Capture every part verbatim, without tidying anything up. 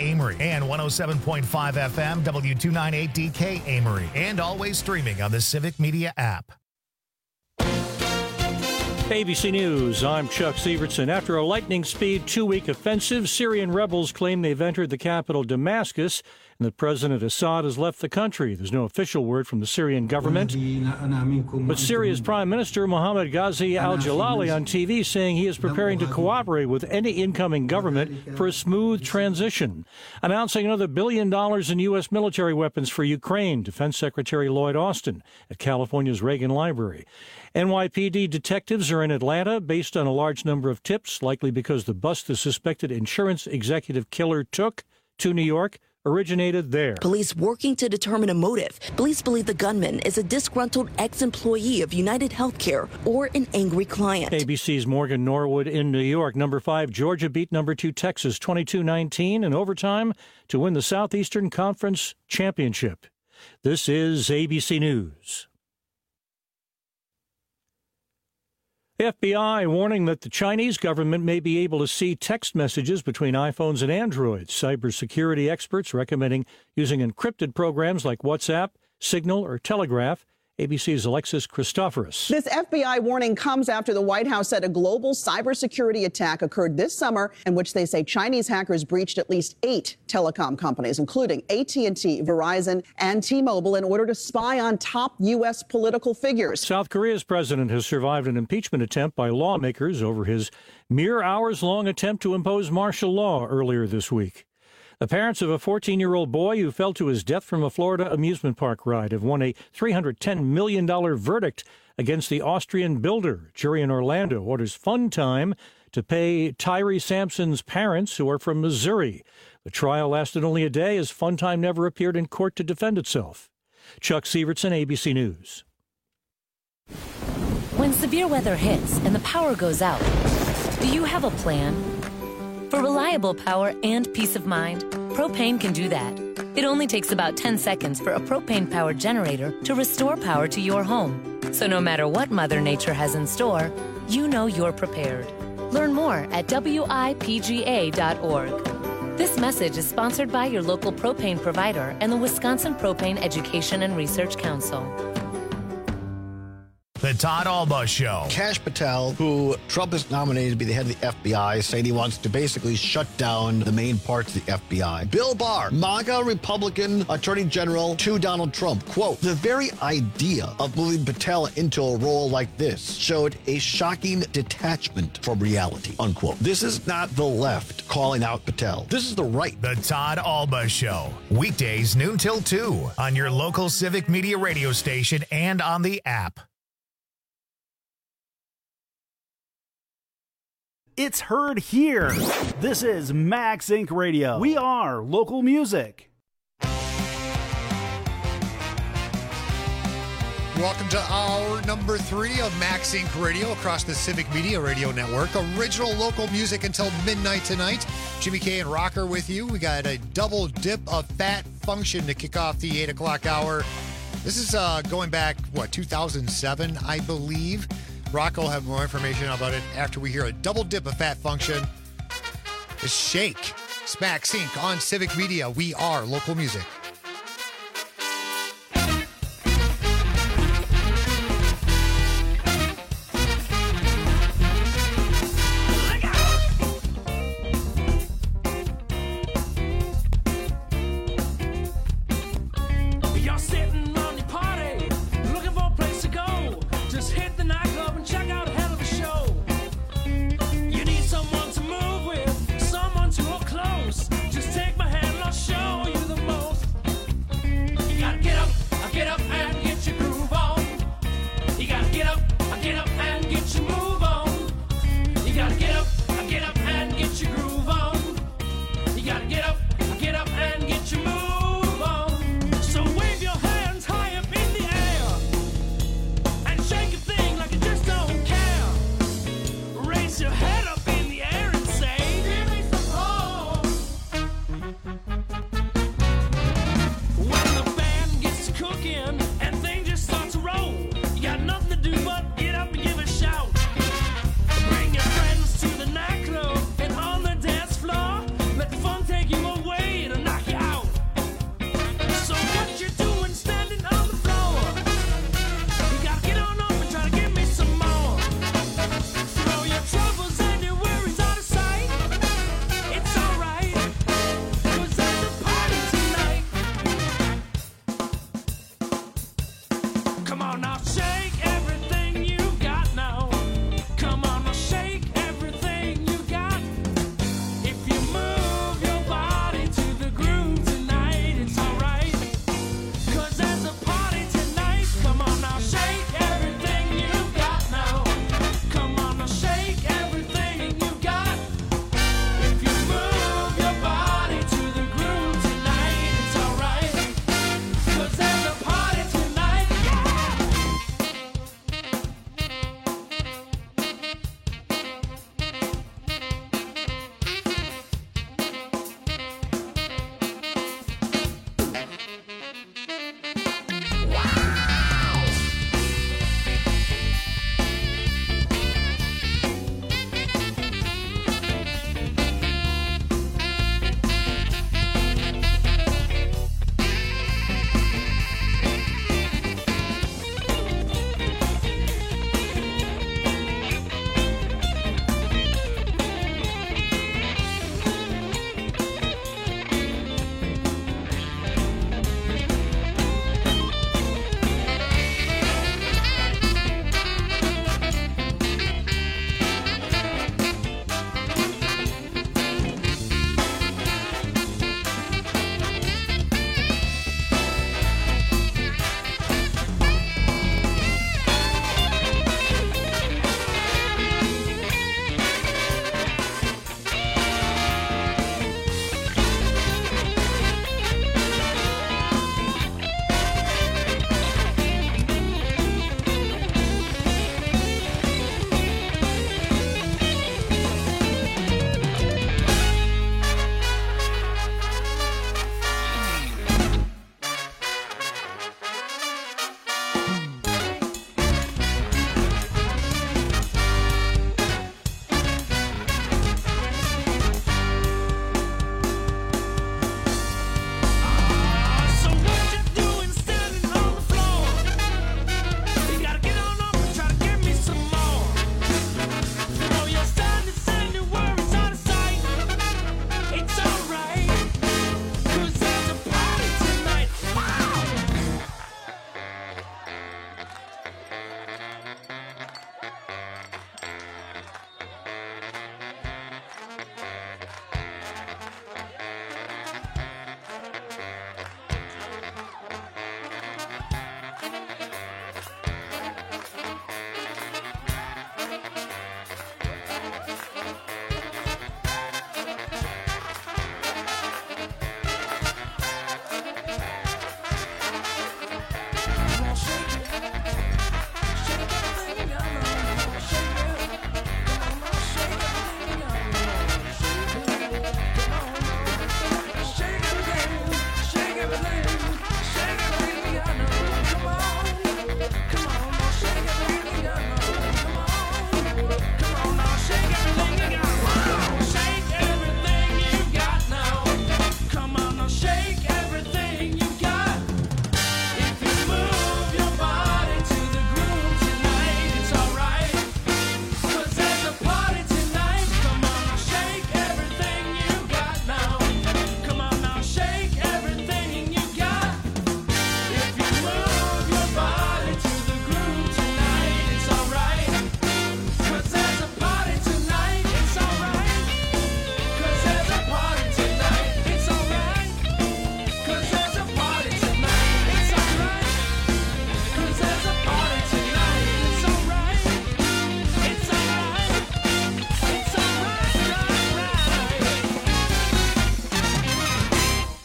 Amory, and one oh seven point five F M, W two ninety-eight D K Amory, and always streaming on the Civic Media app. A B C News, I'm Chuck Sievertson. After a lightning-speed two-week offensive, Syrian rebels claim they've entered the capital Damascus and that President Assad has left the country. There's no official word from the Syrian government. But Syria's Prime Minister Mohammed Ghazi al-Jalali on T V saying he is preparing to cooperate with any incoming government for a smooth transition. Announcing another billion dollars in U S military weapons for Ukraine, Defense Secretary Lloyd Austin at California's Reagan Library. N Y P D detectives are in Atlanta based on a large number of tips, likely because the bus the suspected insurance executive killer took to New York originated there. Police working to determine a motive. Police believe the gunman is a disgruntled ex-employee of United Healthcare or an angry client. A B C's Morgan Norwood in New York. Number five, Georgia beat number two, Texas, twenty-two nineteen in overtime to win the Southeastern Conference Championship. This is A B C News. The F B I warning that the Chinese government may be able to see text messages between iPhones and Androids. Cybersecurity experts recommending using encrypted programs like WhatsApp, Signal, or Telegraph. A B C's Alexis Christoforous. This F B I warning comes after the White House said a global cybersecurity attack occurred this summer in which they say Chinese hackers breached at least eight telecom companies, including A T and T, Verizon, and T-Mobile, in order to spy on top U S political figures. South Korea's president has survived an impeachment attempt by lawmakers over his mere hours-long attempt to impose martial law earlier this week. The parents of a fourteen-year-old boy who fell to his death from a Florida amusement park ride have won a three hundred ten million dollars verdict against the Austrian builder. Jury in Orlando orders Fun Time to pay Tyree Sampson's parents, who are from Missouri. The trial lasted only a day as Fun Time never appeared in court to defend itself. Chuck Sievertson, A B C News. When severe weather hits and the power goes out, do you have a plan? For reliable power and peace of mind, Propane can do that. It only takes about ten seconds for a propane-powered generator to restore power to your home. So no matter what Mother Nature has in store, you know you're prepared. Learn more at W I P G A dot org. This message is sponsored by your local propane provider and the Wisconsin Propane Education and Research Council. The Todd Alba Show. Kash Patel, who Trump has nominated to be the head of the F B I, saying he wants to basically shut down the main parts of the F B I. Bill Barr, MAGA Republican Attorney General to Donald Trump. Quote, the very idea of moving Patel into a role like this showed a shocking detachment from reality, unquote. This is not the left calling out Patel. This is the right. The Todd Alba Show. Weekdays noon till two on your local Civic Media radio station and on the app. It's heard here. This is Max Incorporated. Radio. We are local music. Welcome to hour number three of Max Incorporated. Radio across the Civic Media Radio Network. Original local music until midnight tonight. Jimmy K and Rocker with you. We got a double dip of Fat Function to kick off the eight o'clock hour. This is uh, going back, what, two thousand seven, I believe. Rocco will have more information about it after we hear a double dip of Fat Function. It's Shake. Smack Sync on Civic Media. We are local music. Just take my hand and I'll show you the most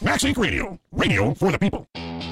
Max Inc Radio. Radio for the people.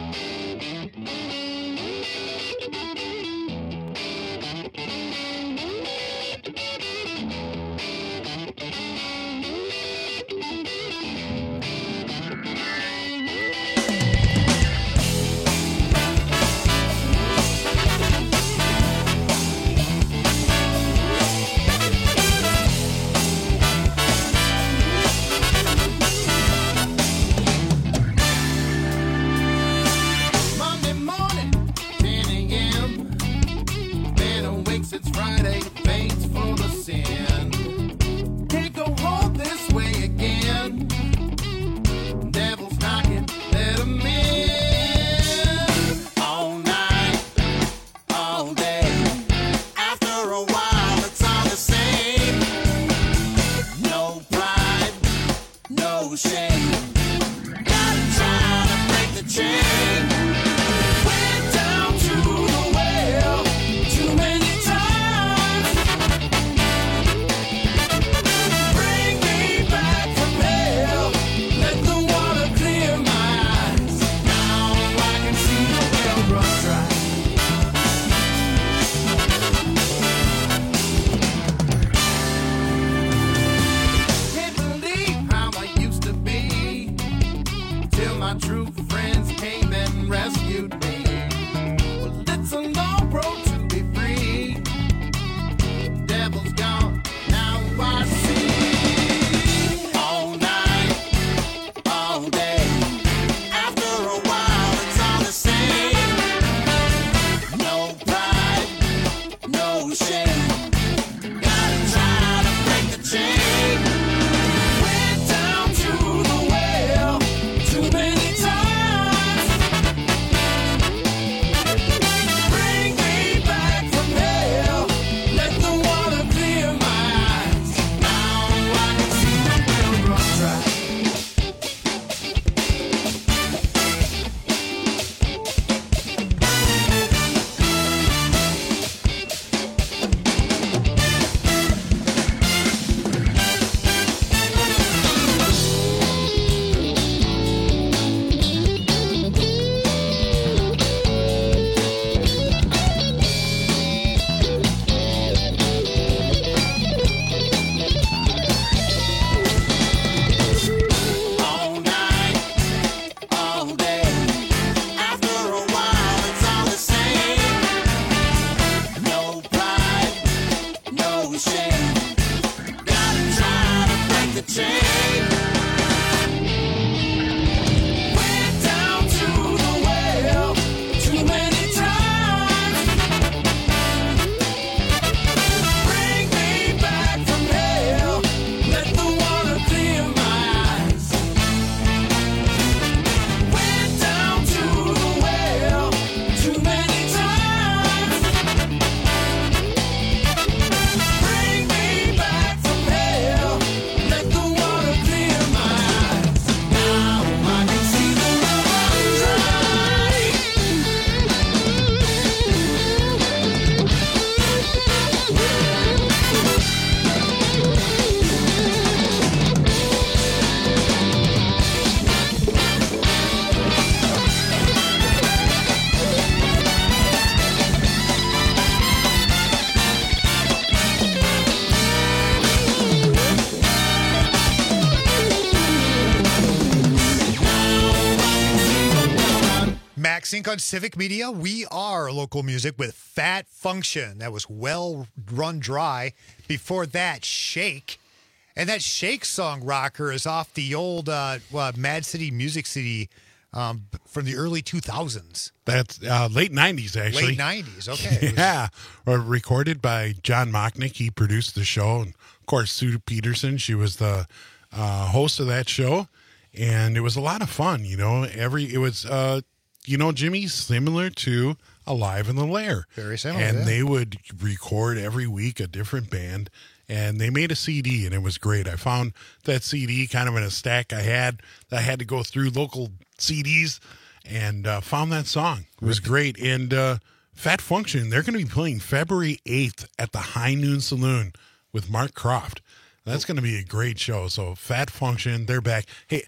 Sync on Civic Media. We are local music with Fat Function. That was Well Run Dry. Before that, Shake. And that Shake song, Rocker, is off the old uh, uh, Mad City Music City um, from the early two thousands. That's uh, late nineties, actually. Late nineties, okay. Yeah. Uh, recorded by John Mocknick. He produced the show. And, of course, Sue Peterson, she was the uh, host of that show. And it was a lot of fun, you know. Every It was... Uh, You know, Jimmy, similar to Alive in the Lair. Very similar. And yeah. they would record every week a different band, and they made a C D, and it was great. I found that C D kind of in a stack I had. I had to go through local C Ds and uh, found that song. It was great. And uh, Fat Function, they're going to be playing February eighth at the High Noon Saloon with Mark Croft. That's going to be a great show. So Fat Function, they're back. Hey,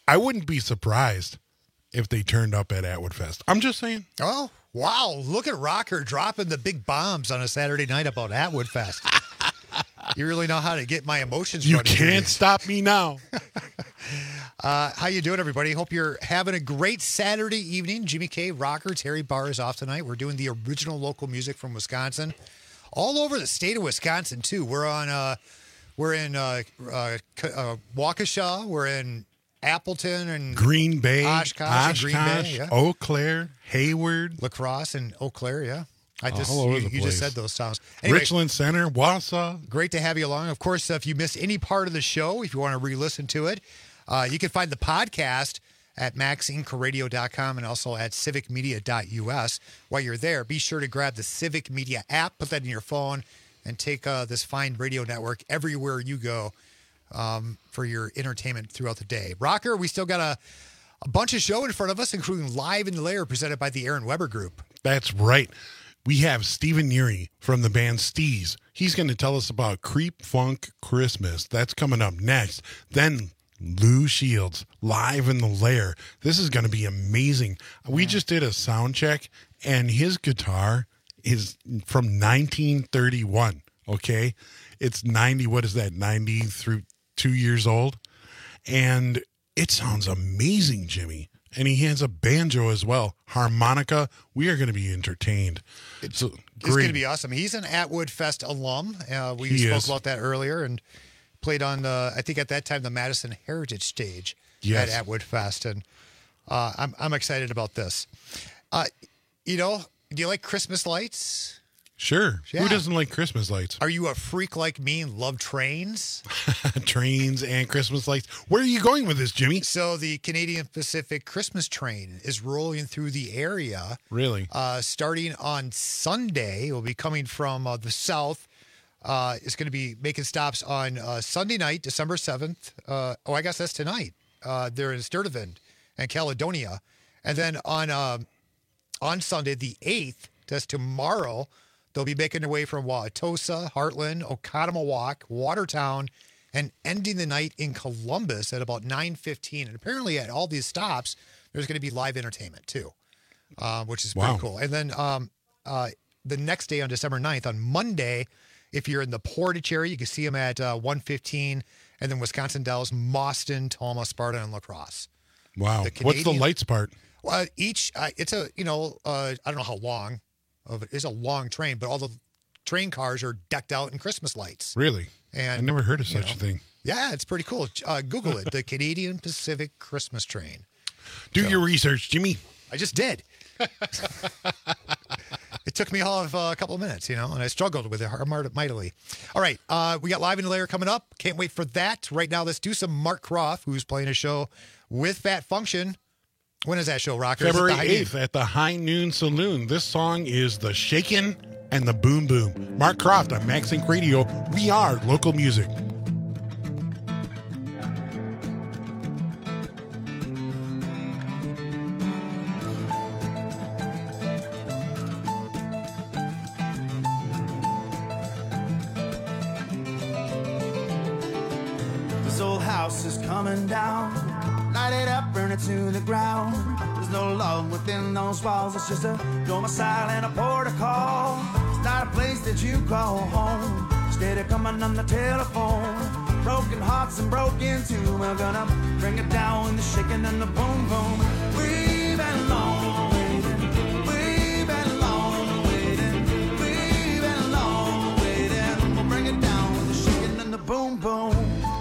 I wouldn't be surprised if they turned up at Atwood Fest. I'm just saying. Oh, wow. Look at Rocker dropping the big bombs on a Saturday night about Atwood Fest. You really know how to get my emotions You running. can't stop me now. uh, how you doing, everybody? Hope you're having a great Saturday evening. Jimmy K, Rocker, Terry Barr is off tonight. We're doing the original local music from Wisconsin. All over the state of Wisconsin, too. We're on, uh, we're in uh, uh, uh, Waukesha. We're in Appleton and Green Bay, Oshkosh, Oshkosh, and Green Bay, yeah. Eau Claire, Hayward, La Crosse, and Eau Claire, yeah. I just all over you, the you place. just said those towns. Anyway, Richland Center, Wausau. great to have you along. Of course, if you missed any part of the show, if you want to re-listen to it, uh, you can find the podcast at max inc radio dot com and also at civic media dot u s. While you're there, be sure to grab the Civic Media app, put that in your phone, and take uh, this fine radio network everywhere you go um, for your entertainment throughout the day. Rocker, we still got a, a bunch of show in front of us, including Live in the Lair presented by the Aaron Weber Group. That's right. We have Stephen Neary from the band Steez. He's going to tell us about Creep Funk Christmas. That's coming up next. Then Lou Shields, Live in the Lair. This is going to be amazing. We just did a sound check, and his guitar is from nineteen thirty-one, okay? It's ninety, what is that, ninety through two years old? And it sounds amazing, Jimmy. And he has a banjo as well, harmonica. We are going to be entertained. It's, so, it's going to be awesome. He's an Atwood Fest alum. Uh, we He spoke is. about that earlier and played on, the, I think at that time, the Madison Heritage Stage Yes. at Atwood Fest. And uh, I'm, I'm excited about this. Uh, you know, do you like Christmas lights? Sure. Yeah. Who doesn't like Christmas lights? Are you a freak like me and love trains? Trains and Christmas lights. Where are you going with this, Jimmy? So the Canadian Pacific Christmas train is rolling through the area. Really? Uh, starting on Sunday. It will be coming from uh, the south. Uh, it's going to be making stops on uh, Sunday night, December seventh. Uh, oh, I guess that's tonight. Uh, they're in Sturtevant and Caledonia. And then on uh, on Sunday, the eighth, that's tomorrow, they'll be making their way from Wauwatosa, Heartland, Oconomowoc, Watertown, and ending the night in Columbus at about nine fifteen. And apparently at all these stops, there's going to be live entertainment too, uh, which is pretty Wow. cool. And then um, uh, the next day on December ninth, on Monday, if you're in the Portage area, you can see them at uh, one fifteen, and then Wisconsin Dells, Mauston, Toma, Sparta, and La Crosse. Wow. The What's the Canadian- lights part? Well, each, uh, it's a, you know, uh, I don't know how long of it is a long train, but all the train cars are decked out in Christmas lights. Really? And I never heard of you such know, a thing. Yeah, it's pretty cool. Uh, Google it, the Canadian Pacific Christmas train. Do So- your research, Jimmy. I just did. It took me all of uh, a couple of minutes, you know, and I struggled with it hard- mightily. All right, uh, we got Live in the Lair coming up. Can't wait for that. Right now, let's do some Mark Croft, who's playing a show with Fat Function. When is that show, Rocker? Is it February the High Noon? eighth at the High Noon Saloon. This song is The Shakin' and the Boom Boom. Mark Croft on Max Inc Radio. We are local music. This old house is coming down. Light it up, burn it to the ground. There's no love within those walls. It's just a domicile and a protocol. It's not a place that you call home. Steady coming on the telephone. Broken hearts and broken too. We're gonna bring it down with the shaking and the boom boom. We've been long waiting. We've been long waiting. We've been long waiting. We'll bring it down with the shaking and the boom boom.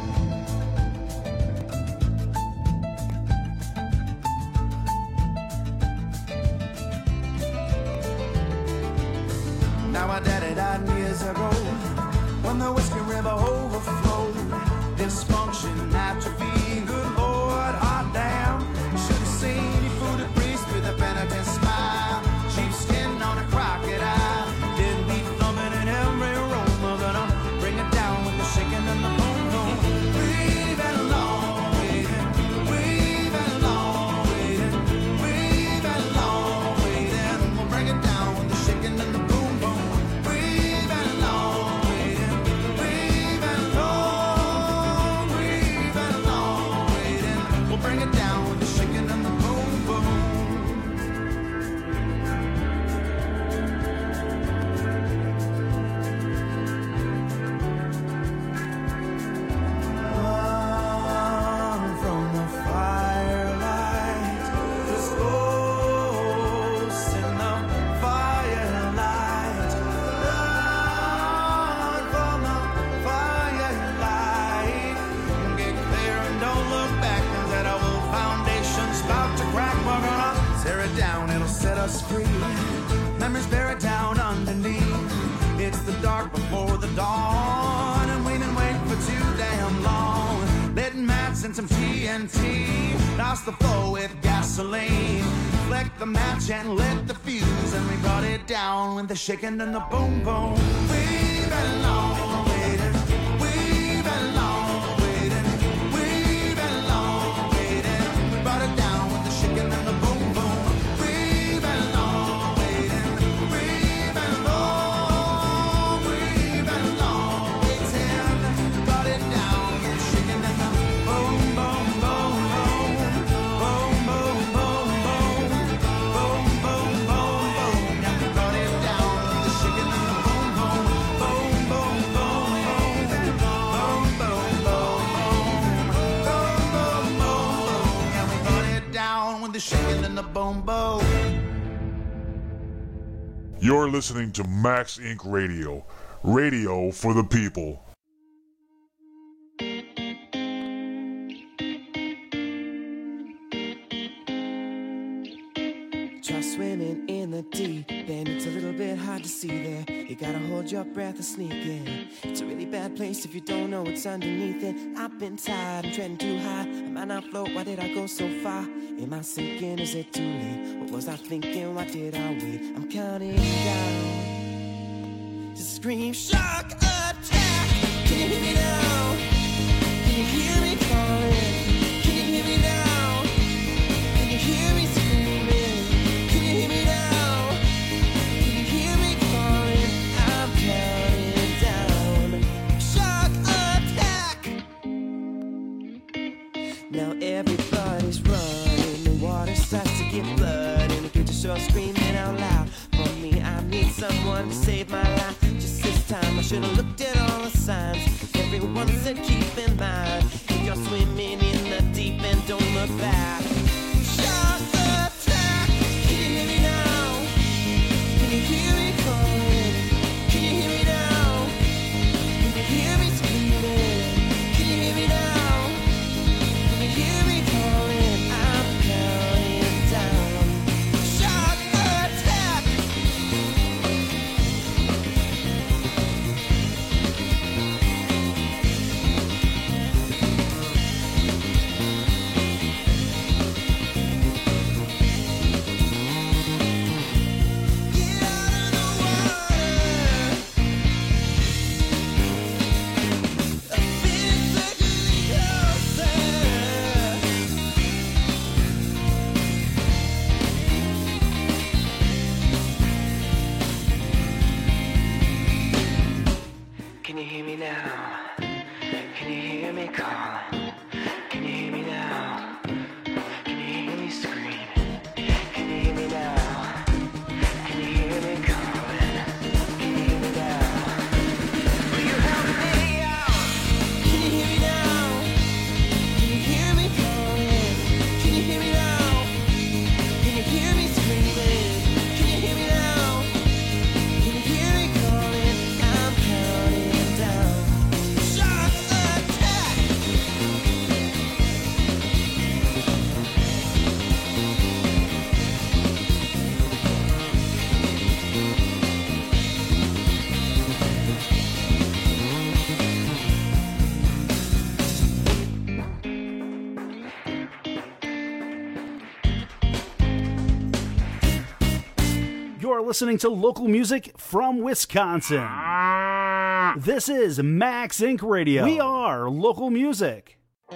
Now my daddy died years ago when the Whiskey River overflowed. Dysfunction, atrophy, good Lord, hot damn. Should have seen you food a priest with a penitent smile. Cheap skin on a crocodile. Didn't be thumbing in every room. We're gonna bring it down with the shaking and the boom boom. We've been long waiting. We've been long waiting. We've been long waiting. We'll bring it down with the shaking and the boom boom. We've been long waiting. We've been set us free. Memories buried down underneath. It's the dark before the dawn, and we've been waiting for too damn long. Letting mats and some T N T, douse the floor with gasoline. Flick the match and lit the fuse, and we brought it down with the shaking and the boom boom. We've been long waiting, we've been long waiting, we've been long waiting. We brought it down with the shaking and the boom boom. We've been long waiting, we've been long, we've been long waiting. We brought it down with the shaking and the boom boom boom boom, boom boom boom boom, boom boom boom boom. And we brought it down with the shaking and the boom boom, boom boom boom boom, boom boom boom boom, boom boom boom boom. And we brought it down with the shaking and the boom boom. You're listening to Max Incorporated. Radio. Radio for the people. Try swimming in the deep end, it's a little bit hard to see there. You gotta hold your breath and sneak in. It's a really bad place if you don't know what's underneath it. I've been tired, I'm treading too high. I might not float, why did I go so far? Am I sinking, is it too late? What was I thinking, why did I wait? I'm counting down to scream shark attack. Can you hear me now? Can you hear me calling? Can you hear me now? Can you hear me screaming? Can you hear me now? Can you hear me calling? I'm counting down. Shark attack. Now everybody's running. The water starts to get blood, and the creatures are screaming out loud. For me, I need someone to save my life. Just this time, I should have looked at all the signs. Everyone said keep in mind, if you're swimming in the deep end, don't look back. Shark attack. Can you hear me now? Can you hear me calling? Can you hear me now? Can you hear me screaming? Can you hear me now? Can you hear me calling? I'm counting down. Shark attack. Can you hear me now? Can you hear me calling? Can you hear me now? Can you hear me screaming? Can you hear me now? Can you hear me calling? Can you hear me now? Will you help me out? Can you hear me now? Can you hear me calling? Can you hear me now? Can you hear me screaming? Can you hear me now? Can you hear me calling? I'm counting down. Shark attack. You're listening to local music from Wisconsin. This is Max Incorporated. Radio. We are local music.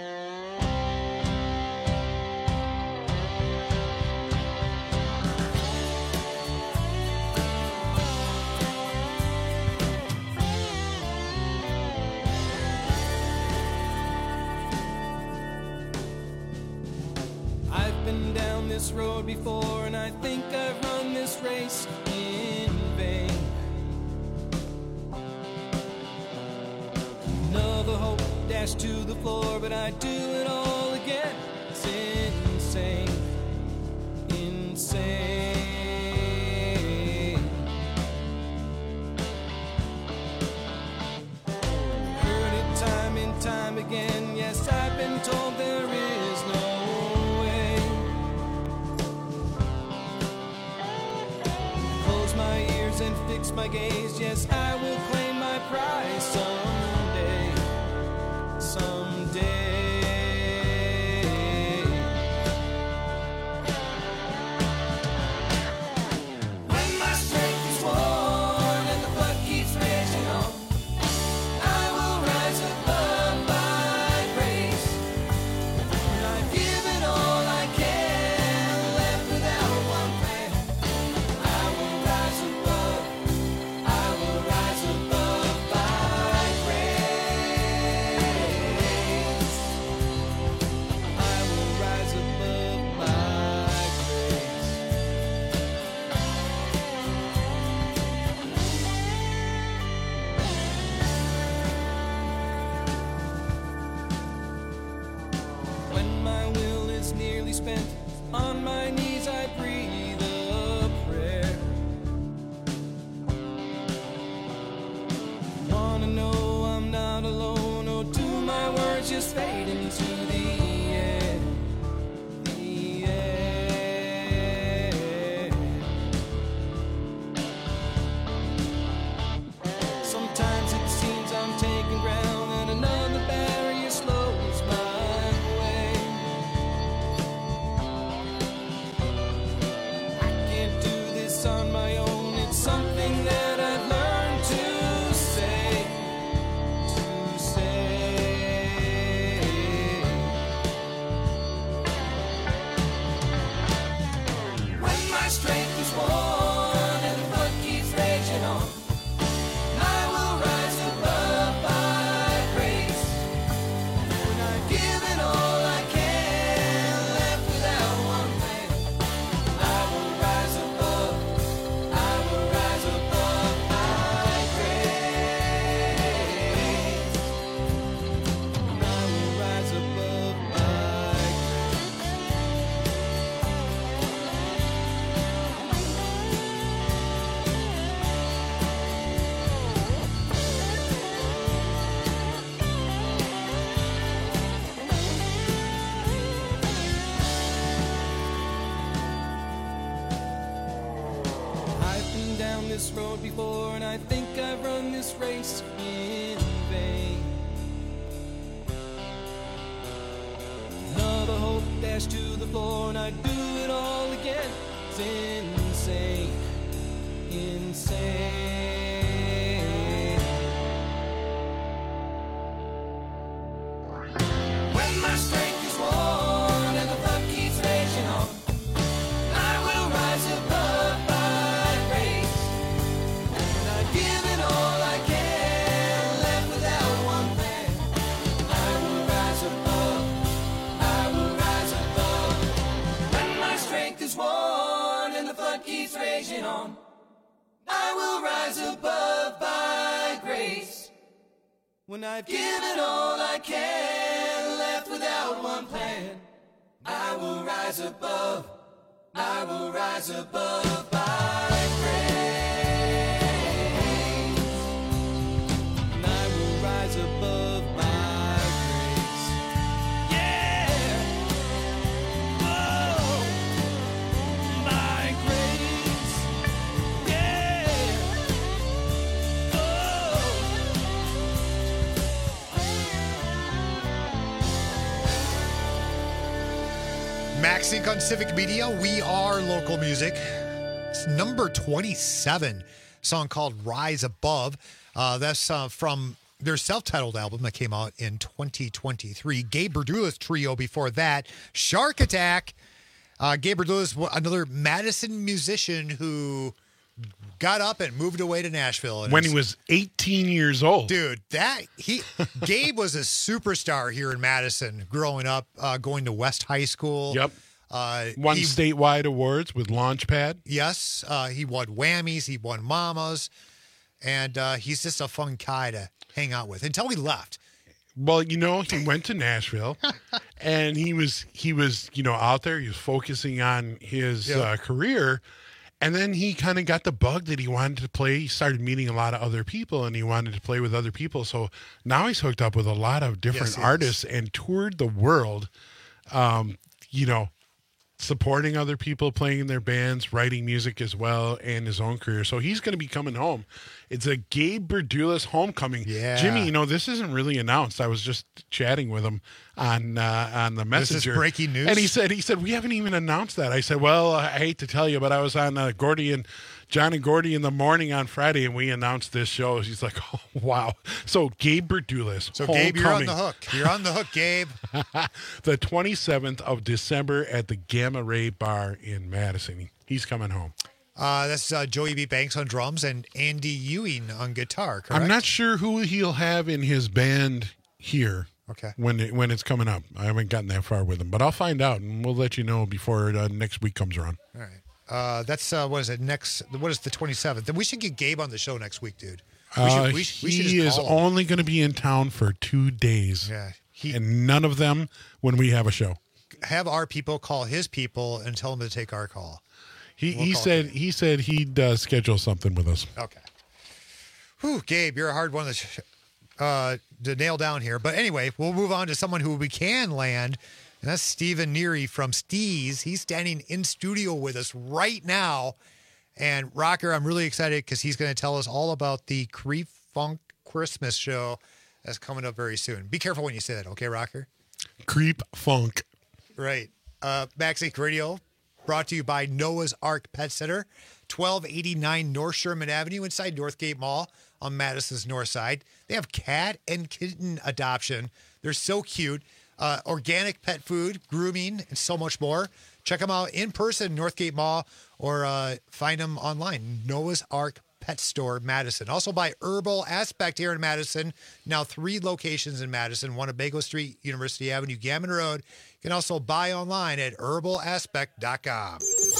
I've been down this road before, and I think I've run this race in vain. Another hope dashed to the floor, but I do it all again. It's insane, insane. Heard it time and time again. Yes, I've been told there is no way. close my ears and fix my gaze. Yes, I will claim my prize someday, someday. When my strength is worn and the blood keeps raging on, I will rise above by grace. When I've given all I can, left without one plan, I will rise above, I will rise above by grace. I will rise above by grace. When my will is nearly spent, on my knees I breathe a prayer. Wanna know I'm not alone, or do my words just fade into the air? The air. Sometimes it seems I'm taking ground and another barrier slows my way. I can't do this on my own. It's something that I've learned to say, to say. When my strength is worn and the blood keeps raging on, I will rise above by grace. When I've given all I can, left without one plan, I will rise above, I will rise above by grace. I will rise above by I've been down this road before, and I think I've run this race in vain. Another hope dashed to the floor, and I'd do it all again. It's insane, insane. When my strength is worn and the blood keeps raging on, I will rise above by grace. And I've given all I can, left without one plan, I will rise above, I will rise above. When my strength is worn and the flood keeps raging on, I will rise above by grace. When I've given all I can, left without one plan, I will rise above, I will rise above by grace. And I will rise above by grace. Yeah. Whoa. By grace. Yeah. Max Inc on Civic Media. We are local music. It's number twenty-seven, song called Rise Above. Uh, that's uh, from their self-titled album that came out in twenty twenty-three. Gabe Berdula's trio before that, Shark Attack. Uh, Gabe Berdula's another Madison musician who got up and moved away to Nashville. And when he was eighteen years old. Dude, that he Gabe was a superstar here in Madison growing up, uh, going to West High School. Yep. Uh, won he, statewide awards with Launchpad. Yes. Uh, he won Whammies. He won Mamas. And uh, he's just a fun guy to hang out with until he left. Well, you know, he went to Nashville and he was, he was, you know, out there. He was focusing on his Yep. uh, career. And then he kind of got the bug that he wanted to play. He started meeting a lot of other people and he wanted to play with other people. So now he's hooked up with a lot of different Yes, he artists and toured the world, um, you know, supporting other people, playing in their bands, writing music as well, and his own career. So he's going to be coming home. It's a Gabe Berdulis homecoming. Yeah. Jimmy, you know, this isn't really announced. I was just chatting with him on uh, on the Messenger. This is breaking news? And he said, he said, we haven't even announced that. I said, well, I hate to tell you, but I was on uh, Gordy and John and Gordy in the morning on Friday, and we announced this show. He's like, oh, wow. So Gabe Berdulis. So, Gabe, you're on homecoming. the hook. You're on the hook, Gabe. The twenty-seventh of December at the Gamma Ray Bar in Madison. He's coming home. Uh, that's uh, Joey B. Banks on drums and Andy Ewing on guitar, correct? I'm not sure who he'll have in his band here. Okay. When it, when it's coming up. I haven't gotten that far with him, but I'll find out, and we'll let you know before uh, next week comes around. All right. Uh, that's, uh, what is it, next, what is the twenty-seventh? Then we should get Gabe on the show next week, dude. We should, Uh, we should, we should he just is call him. only going to be in town for two days. Yeah. He, and none of them when we have a show. have our people call his people and tell them to take our call. He We'll he call said Gabe. he said he'd uh, schedule something with us. Okay. Whew, Gabe, you're a hard one to, uh, to nail down here. But anyway, we'll move on to someone who we can land, and that's Stephen Neary from Steez. He's standing in studio with us right now. And Rocker, I'm really excited because he's going to tell us all about the Creep Funk Christmas show that's coming up very soon. Be careful when you say that, okay, Rocker? Creep Funk. Right. Uh, Max Inc Radio, brought to you by Noah's Ark Pet Center, twelve eighty-nine North Sherman Avenue inside Northgate Mall on Madison's north side. They have cat and kitten adoption. They're so cute. Uh, organic pet food, grooming, and so much more. Check them out in person, Northgate Mall, or uh, find them online, Noah's Ark Pet Store, Madison. Also by Herbal Aspect here in Madison. Now three locations in Madison, one at Bago Street, University Avenue, Gammon Road. You can also buy online at herbal aspect dot com.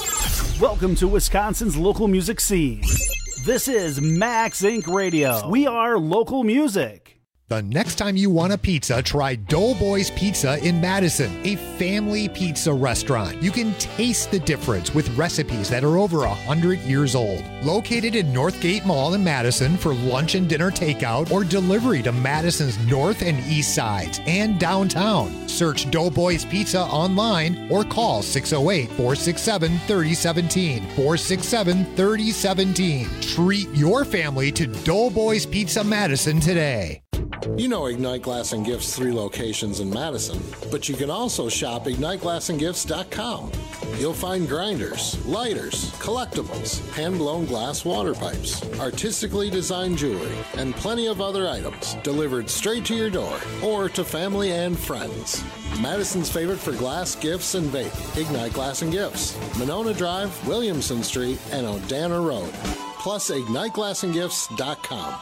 Welcome to Wisconsin's local music scene. This is Max Incorporated. Radio. We are local music. The next time you want a pizza, try Doughboys Pizza in Madison, a family pizza restaurant. You can taste the difference with recipes that are over one hundred years old. Located in Northgate Mall in Madison for lunch and dinner takeout or delivery to Madison's north and east sides and downtown. Search Doughboys Pizza online or call six oh eight, four six seven, three oh one seven, four six seven, three oh one seven. Treat your family to Doughboys Pizza Madison today. You know Ignite Glass and Gifts' three locations in Madison, but you can also shop ignite glass and gifts dot com. You'll find grinders, lighters, collectibles, hand-blown glass water pipes, artistically designed jewelry, and plenty of other items delivered straight to your door or to family and friends. Madison's favorite for glass, gifts, and vape, Ignite Glass and Gifts, Monona Drive, Williamson Street, and Odana Road. Plus ignite glass and gifts dot com.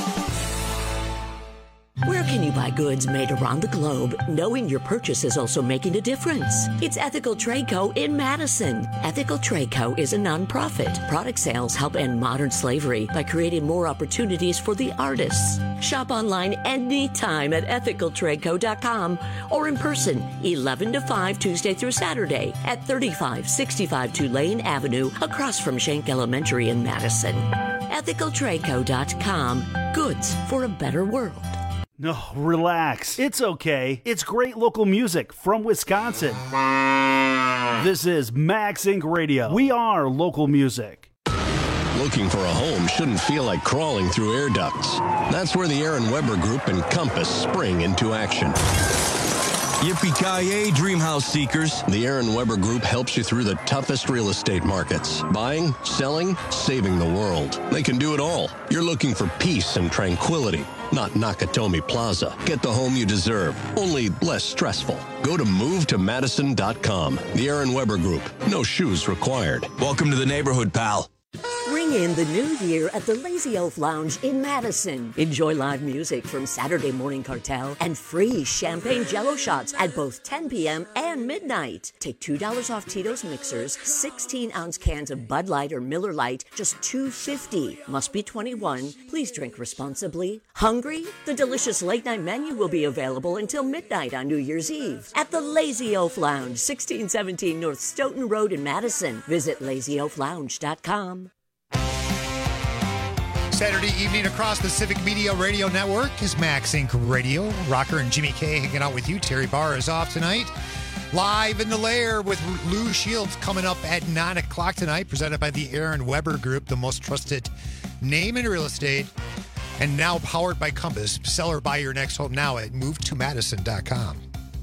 Where can you buy goods made around the globe, knowing your purchase is also making a difference? It's Ethical Trade Co. in Madison. Ethical Trade Co. is a nonprofit. Product sales help end modern slavery by creating more opportunities for the artists. Shop online anytime at ethical trade co dot com or in person, eleven to five, Tuesday through Saturday at thirty-five sixty-five Tulane Avenue, across from Schenck Elementary in Madison. ethical trade co dot com. Goods for a better world. No, relax. It's okay. It's great local music from Wisconsin. This is Max Incorporated. Radio. We are local music. Looking for a home shouldn't feel like crawling through air ducts. That's where the Aaron Weber Group and Compass spring into action. Yippee-ki-yay, dream house seekers. The Aaron Weber Group helps you through the toughest real estate markets. Buying, selling, saving the world. They can do it all. You're looking for peace and tranquility, not Nakatomi Plaza. Get the home you deserve, only less stressful. Go to move to madison dot com. The Aaron Weber Group. No shoes required. Welcome to the neighborhood, pal. Ring in the new year at the Lazy Oaf Lounge in Madison. Enjoy live music from Saturday Morning Cartel and free champagne jello shots at both ten p.m. and midnight. Take two dollars off Tito's mixers, sixteen ounce cans of Bud Light or Miller Lite, just two dollars and fifty cents. Must be twenty-one. Please drink responsibly. Hungry? The delicious late night menu will be available until midnight on New Year's Eve at the Lazy Oaf Lounge, sixteen seventeen North Stoughton Road in Madison. Visit lazy oaf lounge dot com. Saturday evening across the Civic Media Radio Network is Max Incorporated. Radio. Rocker and Jimmy K hanging out with you. Terry Barr is off tonight. Live in the Lair with Lou Shields coming up at nine o'clock tonight, presented by the Aaron Weber Group, the most trusted name in real estate, and now powered by Compass. Sell or buy your next home now at move to madison dot com.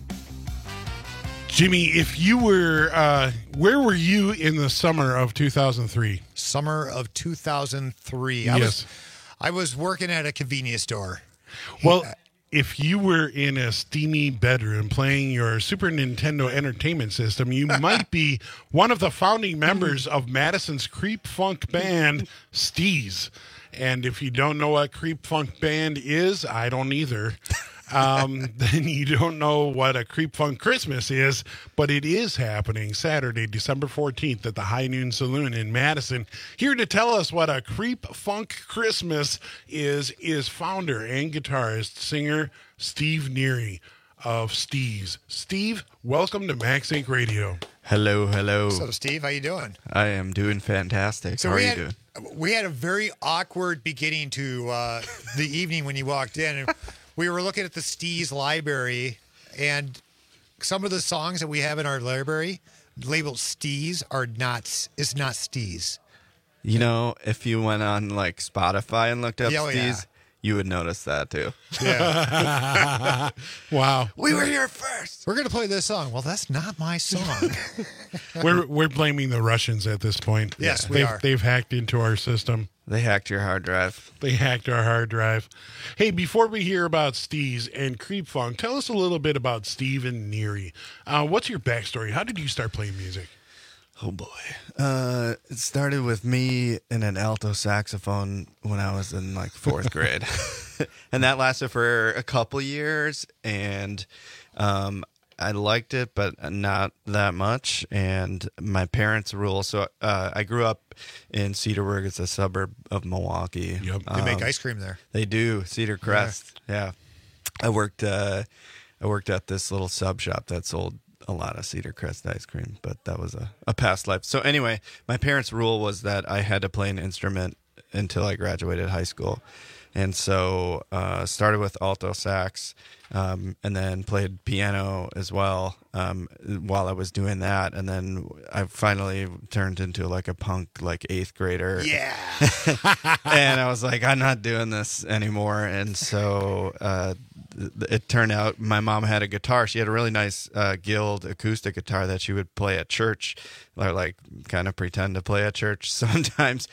Jimmy, if you were, uh, where were you in the summer of two thousand three? Summer of two thousand three. I Yes. was, I was working at a convenience store. Well, if you were in a steamy bedroom playing your Super Nintendo Entertainment System, you might be one of the founding members of Madison's Creep Funk band, Steez. And if you don't know what Creep Funk band is, I don't either. Um, then you don't know what a Creep Funk Christmas is, but it is happening Saturday, December fourteenth at the High Noon Saloon in Madison. Here to tell us what a Creep Funk Christmas is, is founder and guitarist, singer Steve Neary of Steez. Steve, welcome to Max Inc Radio. Hello, hello. So, Steve, how you doing? I am doing fantastic. So how are we you had, doing? We had a very awkward beginning to uh, the evening when you walked in. And we were looking at the Steez library, and some of the songs that we have in our library labeled Steez are not, is not Steez. You know, if you went on like Spotify and looked up Yeah, oh, Steez, yeah. you would notice that too. Yeah. Wow. We were here first. We're going to play this song. Well, that's not my song. We're we're blaming the Russians at this point. Yes, we they've, are. They've hacked into our system. They hacked your hard drive. They hacked our hard drive. Hey, before we hear about Steez and Creep Funk, tell us a little bit about Stephen Neary. Uh, what's your backstory? How did you start playing music? Oh boy. Uh, it started with me in an alto saxophone when I was in like fourth grade. And that lasted for a couple years, and um, I liked it, but not that much. And my parents' rule. So uh, I grew up in Cedarburg. It's a suburb of Milwaukee. Yep. They make ice cream there. They do. Cedar Crest. Yeah. yeah. I worked. Uh, I worked at this little sub shop that sold a lot of Cedar Crest ice cream, but that was a, a past life. So anyway, my parents' rule was that I had to play an instrument until I graduated high school. And so uh, started with alto sax, um, and then played piano as well um, while I was doing that. And then I finally turned into like a punk, like eighth grader. Yeah. And I was like, I'm not doing this anymore. And so uh, it turned out my mom had a guitar. She had a really nice uh, Guild acoustic guitar that she would play at church, or like kind of pretend to play at church sometimes.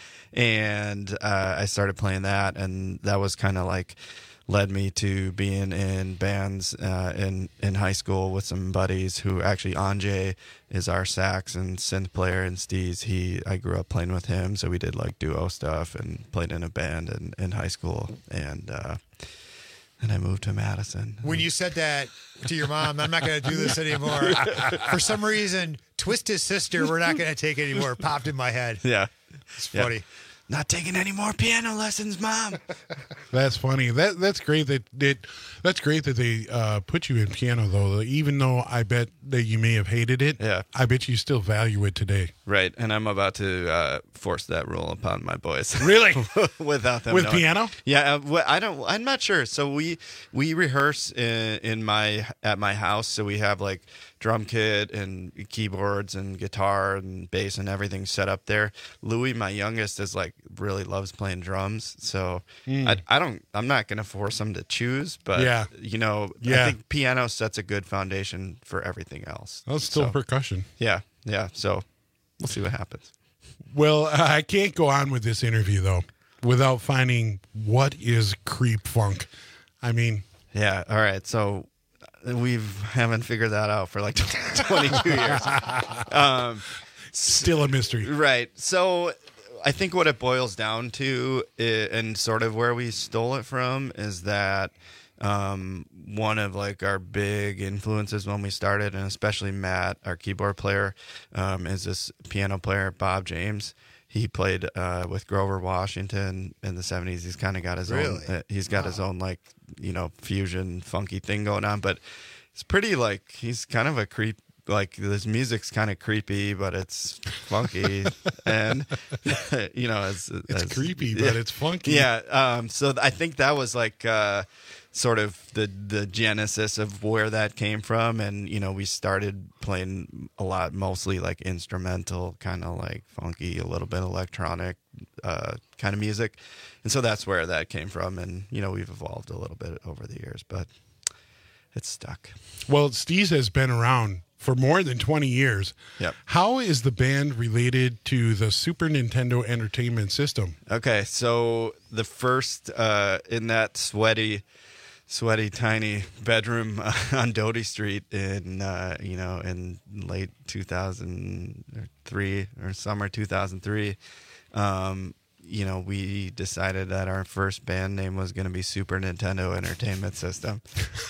And uh, I started playing that, and that was kind of like led me to being in bands uh, in in high school with some buddies. Who actually Anjay is our sax and synth player, and Steez, he I grew up playing with him, so we did like duo stuff and played in a band in, in high school. And uh, and I moved to Madison. When you said that to your mom, I'm not going to do this anymore. For some reason, Twisted Sister, we're not going to take it anymore, popped in my head. Yeah. It's funny. Yeah. Not taking any more piano lessons, Mom. That's funny. That that's great that that that's great that they uh, put you in piano though. Even though I bet that you may have hated it, yeah, I bet you still value it today. Right, and I'm about to uh, force that rule upon my boys. Really? Without them with knowing. piano? Yeah, uh, I don't. I'm not sure. So we we rehearse in, in my at my house. So we have like drum kit and keyboards and guitar and bass and everything set up there. Louis, my youngest, is like really loves playing drums. So Mm. I, I don't. I'm not going to force him to choose. But Yeah. you know, Yeah. I think piano sets a good foundation for everything else. That's still So, percussion. Yeah, yeah. So we'll see what happens. Well, uh, I can't go on with this interview though without finding what is Creep Funk. I mean, Yeah. All right. So we haven't figured that out for like twenty-two years. Um, still a mystery. Right. So I think what it boils down to, i- and sort of where we stole it from, is that um, one of like our big influences when we started, and especially Matt, our keyboard player, um, is this piano player, Bob James. He played uh, with Grover Washington in the seventies. He's kind of got his Really? own. Uh, he's got his own like you know fusion funky thing going on, but it's pretty like he's kind of a creep. Like his music's kind of creepy, but it's funky, and you know, as, it's as, creepy, yeah, but it's funky. Yeah. Um, so I think that was like uh, sort of the the genesis of where that came from, and you know, we started playing a lot, mostly like instrumental, kind of like funky, a little bit electronic uh, kind of music, and so that's where that came from. And you know, we've evolved a little bit over the years, but it's stuck. Well, Steez has been around for more than twenty years. Yep. How is the band related to the Super Nintendo Entertainment System? Okay, so the first uh, in that sweaty, sweaty, tiny bedroom uh, on Doty Street in uh, you know in late two thousand three or summer two thousand three, um, you know, we decided that our first band name was going to be Super Nintendo Entertainment System.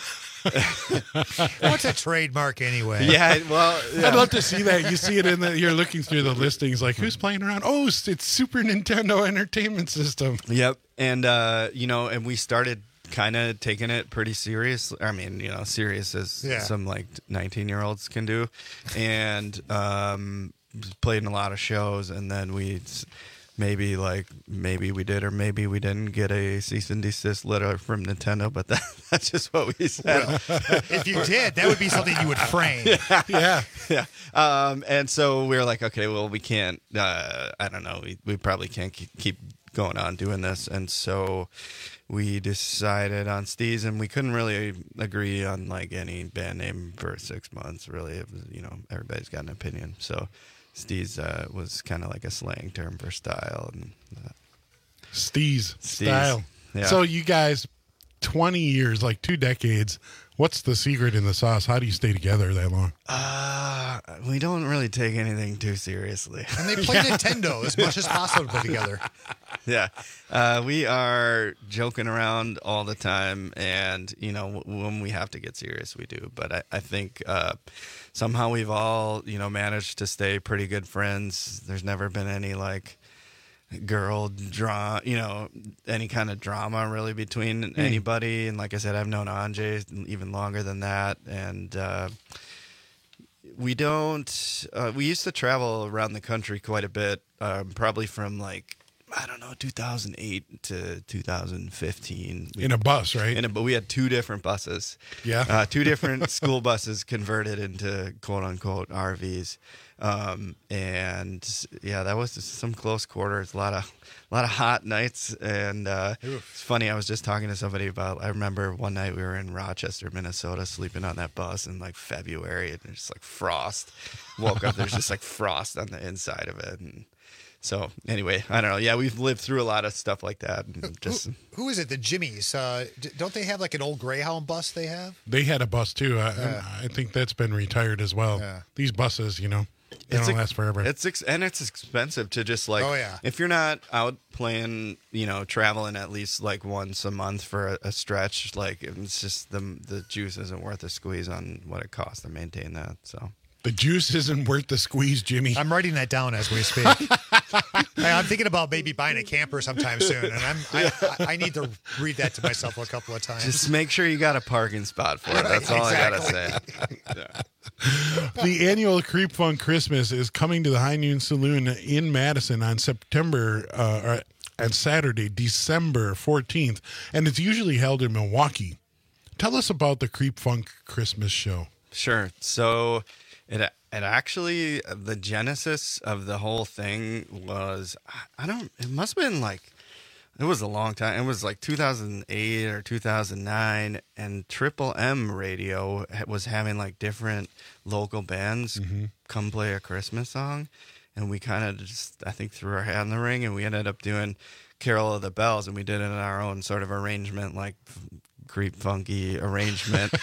What's a trademark anyway? Yeah, well, yeah. I'd love to see that. You see it in the, you're looking through the listings, like who's playing around? Oh, it's Super Nintendo Entertainment System. Yep. And, uh, you know, and we started kind of taking it pretty serious. I mean, you know, serious as Yeah. some like nineteen year olds can do. And, um, played in a lot of shows. And then we maybe like, maybe we did, or maybe we didn't get a cease and desist letter from Nintendo, but that, that's just what we said. Well, if you did, that would be something you would frame. Yeah. Yeah. Yeah. Um, and so we were like, okay, well, we can't, uh, I don't know, we, we probably can't keep, keep going on doing this. And so we decided on Steez, and we couldn't really agree on like any band name for six months, really. It was, you know, everybody's got an opinion. So Steez uh, was kind of like a slang term for style. And uh, Steez, Steez. style. Yeah. So you guys, twenty years, like two decades. What's the secret in the sauce? How do you stay together that long? Uh, we don't really take anything too seriously. And they play Nintendo as much as possible to put together. Yeah. Uh, we are joking around all the time. And, you know, w- when we have to get serious, we do. But I, I think uh, somehow we've all, you know, managed to stay pretty good friends. There's never been any, like, girl drama, you know, any kind of drama really between Hmm. anybody. And like I said, I've known Anjay even longer than that. And uh, we don't, uh, we used to travel around the country quite a bit, um, probably from like, I don't know, two thousand eight to two thousand fifteen. In a bus, right? In a, but we had two different buses. Yeah. Uh, two different school buses converted into quote unquote R Vs. Um, and yeah, that was just some close quarters, a lot of, a lot of hot nights. And, uh, it's funny. I was just talking to somebody about, I remember one night we were in Rochester, Minnesota, sleeping on that bus in like February, and there's like frost. Woke up, there's just like frost on the inside of it. And so anyway, I don't know. Yeah, we've lived through a lot of stuff like that. And just Who, who is it? The Jimmies? Uh, d- don't they have like an old Greyhound bus they have? They had a bus too. I, Yeah. I think that's been retired as well. Yeah. These buses, you know, they It's don't ex- last forever. It's ex- and it's expensive to just like. Oh, yeah. If you're not out playing, you know, traveling at least like once a month for a, a stretch, like it's just the the juice isn't worth the squeeze on what it costs to maintain that. So The juice isn't worth the squeeze, Jimmy. I'm writing that down as we speak. Hey, I'm thinking about maybe buying a camper sometime soon, and I'm I, I, I need to read that to myself a couple of times. just make sure you got a parking spot for it. That's all I gotta say. Yeah. The annual Creep Funk Christmas is coming to the High Noon Saloon in Madison on September uh, or on Saturday, December fourteenth, and it's usually held in Milwaukee. Tell us about the Creep Funk Christmas show. Sure. So it it actually, the genesis of the whole thing was, I don't, it must have been like, it was a long time. It was like two thousand eight or two thousand nine, and Triple M Radio was having like different local bands come play a Christmas song. And we kind of just, I think, threw our hat in the ring, and we ended up doing Carol of the Bells, and we did it in our own sort of arrangement, like creep funky arrangement.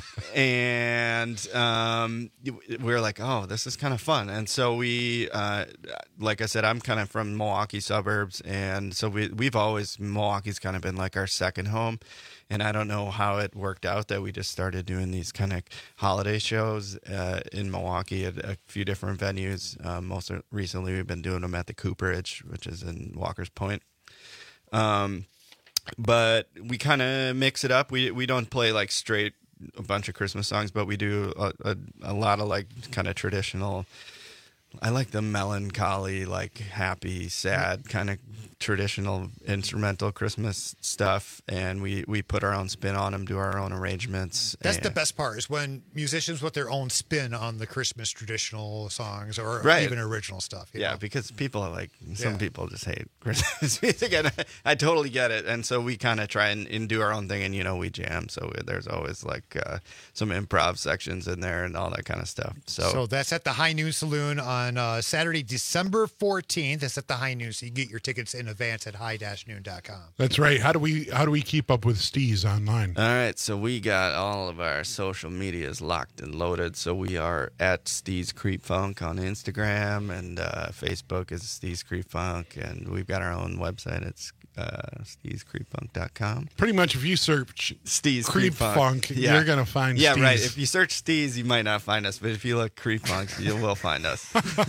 And um, we were like, oh, this is kind of fun. And so we, uh, like I said, I'm kind of from Milwaukee suburbs. And so we, we've always, Milwaukee's kind of been like our second home. And I don't know how it worked out that we just started doing these kind of holiday shows uh, in Milwaukee at a few different venues. Um, most recently, we've been doing them at the Cooperage, which is in Walker's Point. Um, but we kind of mix it up. We we don't play like straight a bunch of Christmas songs, but we do a, a, a lot of like kind of traditional I like the melancholy, like happy, sad kind of traditional instrumental Christmas stuff, and we, we put our own spin on them, do our own arrangements. That's and, the best part is when musicians put their own spin on the Christmas traditional songs or Right. even original stuff. you Yeah, know? because people are like, some Yeah. people just hate Christmas music, and I, I totally get it. And so we kind of try and, and do our own thing, and, you know, we jam. So there's always like uh, some improv sections in there and all that kind of stuff. So, So that's at the High Noon Saloon on uh, Saturday, December fourteenth. That's at the High Noon, so you can get your tickets in advance at high dash noon dot com. That's right. How do we how do we keep up with Steez online? all right, so we got all of our social medias locked and loaded. So we are at Steez Creep Funk on Instagram, and uh, Facebook is Steez Creep Funk, and we've got our own website. It's uh, steez creep funk dot com. Pretty much, if you search Steez Creep Funk, Yeah. you're gonna find Yeah, Steez. right. If you search Steez, you might not find us, but if you look Creep Funk, you will find us.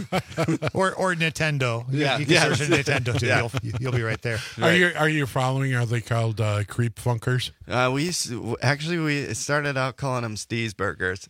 or or Nintendo. You- Yeah, you can yeah. search Nintendo too. Yeah. You'll, you'll be right there. Are you are you following? Are they called uh, Creep Funkers? Uh, we used to, actually we started out calling them Steez Burgers.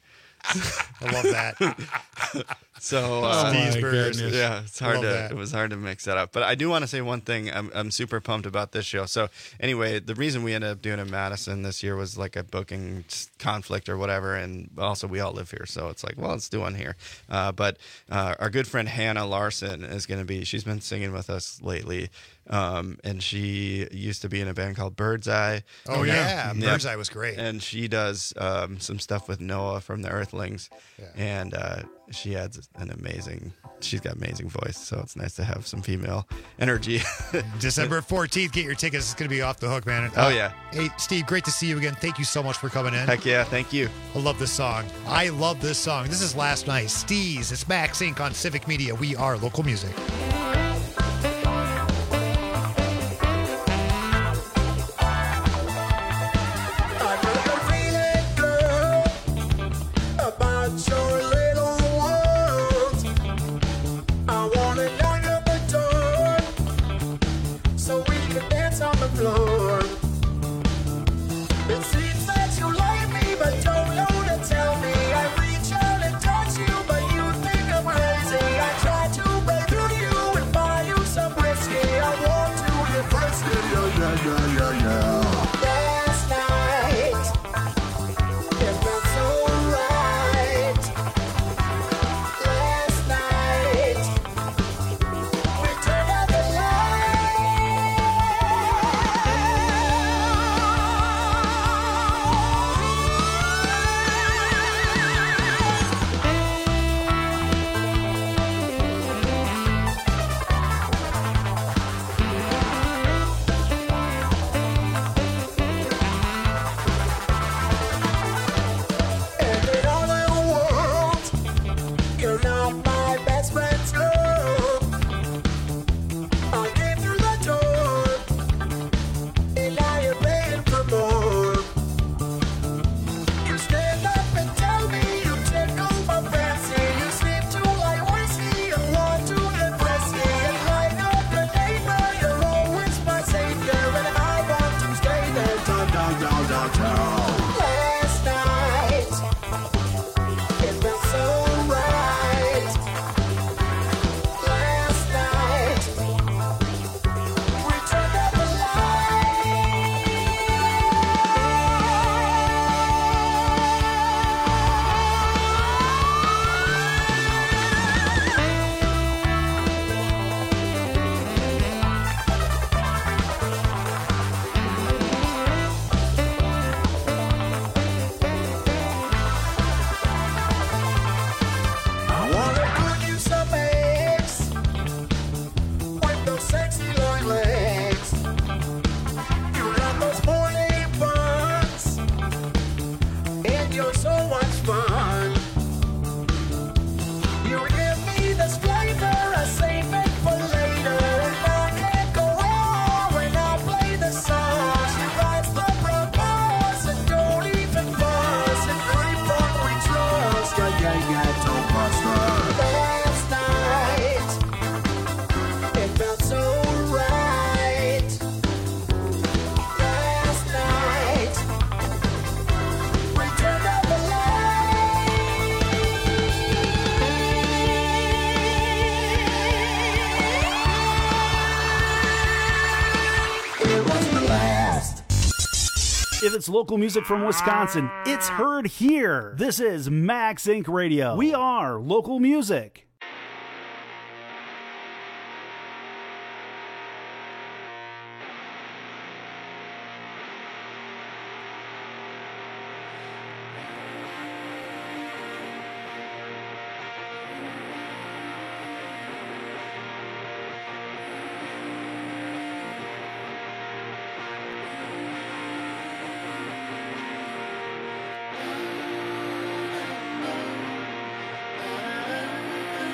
I love that. So uh, Steez Burgers. yeah, it's hard Love to that. it was hard to mix that up. But I do want to say one thing. I'm I'm super pumped about this show. So anyway, the reason we ended up doing it in Madison this year was like a booking conflict or whatever, and also we all live here, so it's like, well, let's do one here. Uh, but uh, our good friend Hannah Larson is going to be. She's been singing with us lately. Um, and she used to be in a band called Birdseye. Oh, yeah. Birdseye was great. And she does um, some stuff with Noah from the Earthlings. And uh, she adds an amazing, she's got amazing voice. So it's nice to have some female energy. December fourteenth, get your tickets. It's going to be off the hook, man. Oh, yeah. Hey, Steve, great to see you again. Thank you so much for coming in. Heck yeah, thank you. I love this song. I love this song. This is Last Night. Steez, it's Max Incorporated on Civic Media. We are local music. But you think I'm crazy. I try to break through you and If it's local music from Wisconsin, it's heard here. This is Max Inc Radio. We are local music. Thank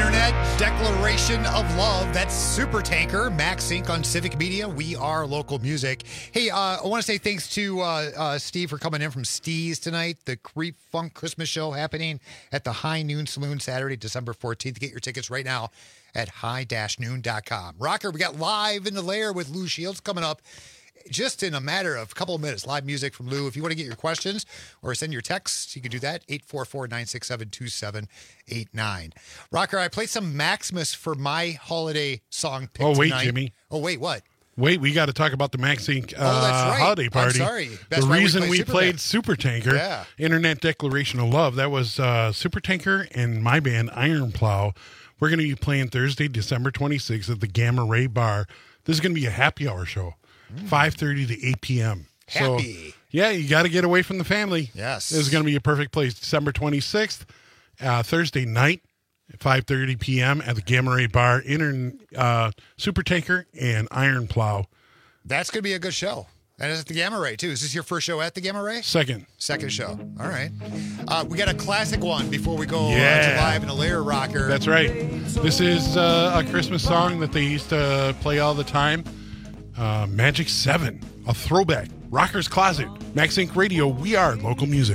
Internet Declaration of Love. That's Super Tanker, Max Inc on Civic Media. We are local music. Hey, uh, I want to say thanks to uh, uh, Steve for coming in from Steve's tonight. The Creep Funk Christmas show happening at the High Noon Saloon Saturday, December fourteenth. Get your tickets right now at high dash noon dot com. Rocker, we got Live in the Lair with Lou Shields coming up just in a matter of a couple of minutes. Live music from Lou. If you want to get your questions or send your texts, you can do that. eight four four, nine six seven, two seven eight nine. Rocker, I played some Maximus for my holiday song pick Oh, wait, tonight. Jimmy. Oh, wait, what? Wait, we got to talk about the Max Inc Uh, Oh, that's right. holiday I'm party. sorry. That's the why we reason played we Superman. played Super Tanker, Yeah. Internet Declaration of Love, that was uh, Super Tanker and my band Iron Plow. We're going to be playing Thursday, December twenty-sixth at the Gamma Ray Bar. This is going to be a happy hour show, mm. five thirty to eight p.m. Happy. So, yeah, you got to get away from the family. Yes. This is going to be a perfect place. December twenty-sixth, uh, Thursday night, five thirty p.m. at the Gamma Ray Bar. Inter, uh, Super Tanker and Iron Plow. That's going to be a good show. And it's at the Gamma Ray, too. Is this your first show at the Gamma Ray? Second. Second show. All right. Uh, we got a classic one before we go Yeah. uh, to Live in the Lair, Rocker. That's right. This is uh, a Christmas song that they used to play all the time. Uh, Magic seven, a throwback. Rocker's Closet. Max Inc Radio. We are local music.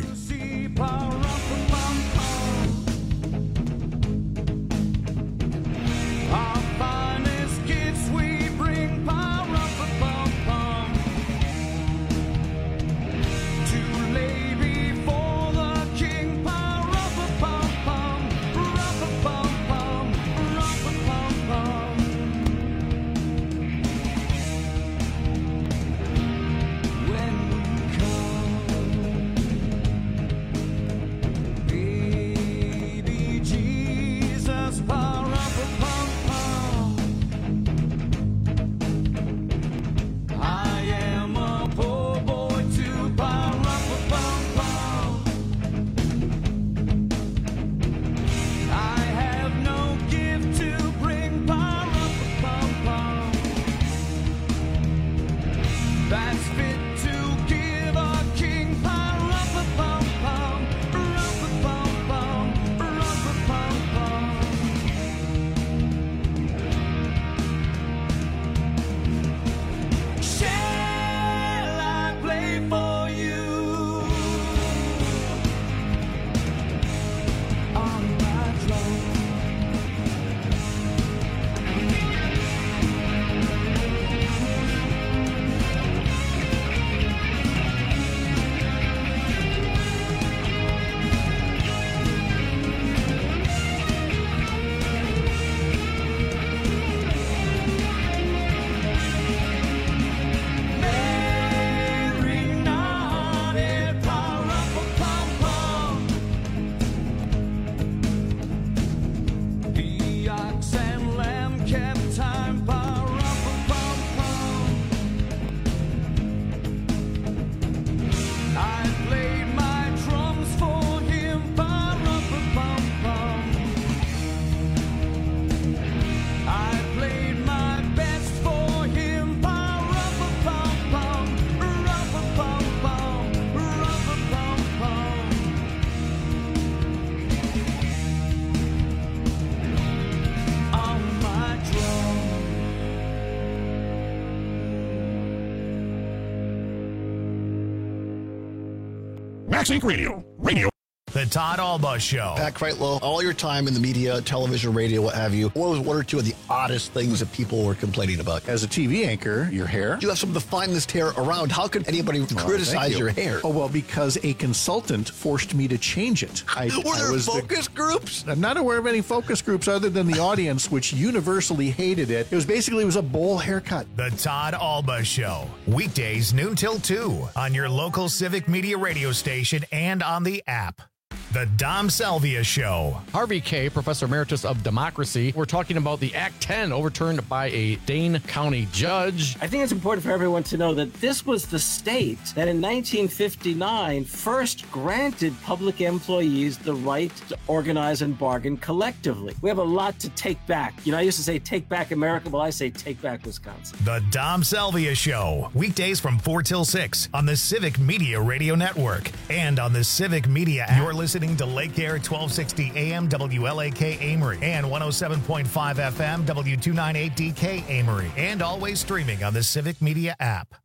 Max Inc Radio. Radio. The Todd Alba Show. Pat Kreitlow, all your time in the media, television, radio, what have you, what was one or two of the oddest things that people were complaining about? As a T V anchor, your hair. You have some of the finest hair around. How could anybody Well, criticize thank you. your hair? Oh, well, because a consultant forced me to change it. I, Were I there was the- focus groups? I'm not aware of any focus groups other than the audience, which universally hated it. It was basically it was a bowl haircut. The Todd Alba Show. Weekdays noon till two on your local Civic Media radio station and on the app. The Dom Salvia Show. Harvey Kaye, Professor Emeritus of Democracy. We're talking about the Act ten overturned by a Dane County judge. I think it's important for everyone to know that this was the state that in nineteen fifty-nine first granted public employees the right to organize and bargain collectively. We have a lot to take back. You know, I used to say take back America, well, I say take back Wisconsin. The Dom Salvia Show. Weekdays from four till six on the Civic Media Radio Network and on the Civic Media app. You're listening listening to Lake Air twelve sixty A M W L A K Amory and one oh seven point five F M W two ninety-eight D K Amory, and always streaming on the Civic Media app.